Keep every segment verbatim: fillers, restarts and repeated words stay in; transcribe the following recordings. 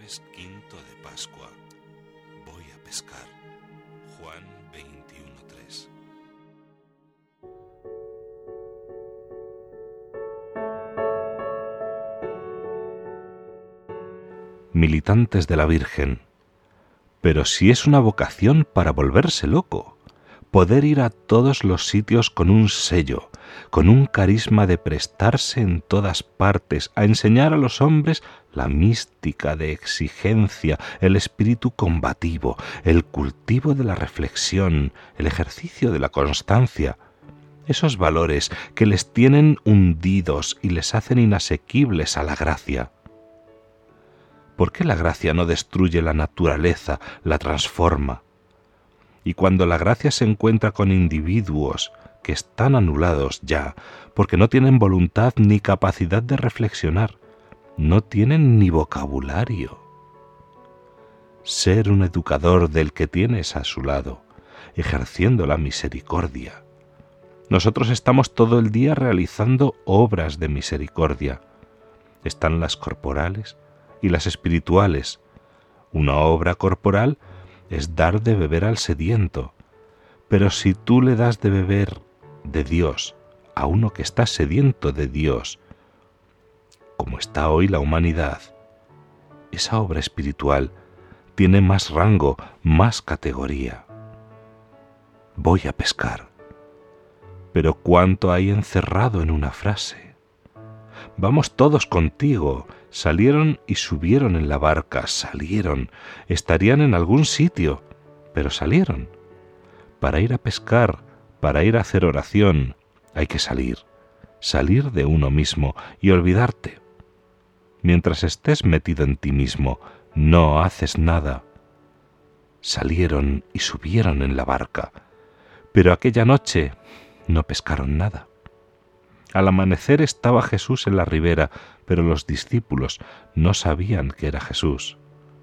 Viernes quinto de Pascua. Voy a pescar. Juan veintiuno tres. Militantes de la Virgen. Pero si es una vocación para volverse loco, poder ir a todos los sitios con un sello, con un carisma de prestarse en todas partes, a enseñar a los hombres la mística de exigencia, el espíritu combativo, el cultivo de la reflexión, el ejercicio de la constancia, esos valores que les tienen hundidos y les hacen inasequibles a la gracia. ¿Por qué la gracia no destruye la naturaleza, la transforma? Y cuando la gracia se encuentra con individuos que están anulados ya, porque no tienen voluntad ni capacidad de reflexionar, no tienen ni vocabulario. Ser un educador del que tienes a su lado, ejerciendo la misericordia. Nosotros estamos todo el día realizando obras de misericordia. Están las corporales y las espirituales. Una obra corporal es dar de beber al sediento, pero si tú le das de beber de Dios a uno que está sediento de Dios, como está hoy la humanidad, esa obra espiritual tiene más rango, más categoría. Voy a pescar. Pero ¿cuánto hay encerrado en una frase? Vamos todos contigo. Salieron y subieron en la barca, salieron. Estarían en algún sitio, pero salieron. Para ir a pescar, para ir a hacer oración, hay que salir. Salir de uno mismo y olvidarte. Mientras estés metido en ti mismo, no haces nada. Salieron y subieron en la barca, pero aquella noche no pescaron nada. Al amanecer estaba Jesús en la ribera, pero los discípulos no sabían que era Jesús.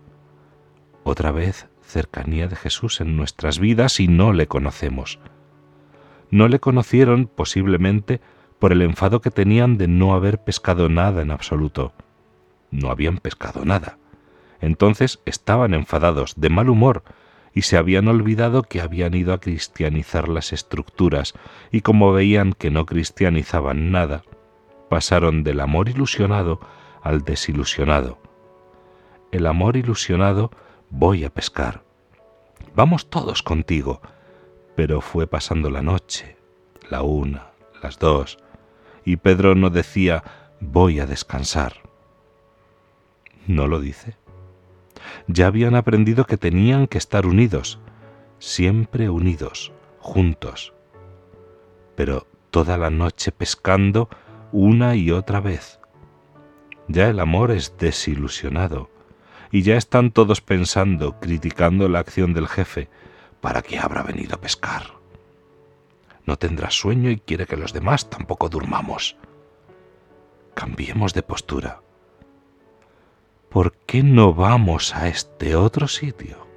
Otra vez, cercanía de Jesús en nuestras vidas y no le conocemos. No le conocieron posiblemente por el enfado que tenían de no haber pescado nada en absoluto. No habían pescado nada. Entonces estaban enfadados, de mal humor, y se habían olvidado que habían ido a cristianizar las estructuras, y como veían que no cristianizaban nada, pasaron del amor ilusionado al desilusionado. El amor ilusionado, voy a pescar. Vamos todos contigo. Pero fue pasando la noche, la una, las dos, y Pedro no decía, voy a descansar. ¿No lo dice? Ya habían aprendido que tenían que estar unidos, siempre unidos, juntos. Pero toda la noche pescando una y otra vez. Ya el amor es desilusionado, y ya están todos pensando, criticando la acción del jefe. ¿Para qué habrá venido a pescar? No tendrá sueño y quiere que los demás tampoco durmamos. Cambiemos de postura. ¿Por qué no vamos a este otro sitio?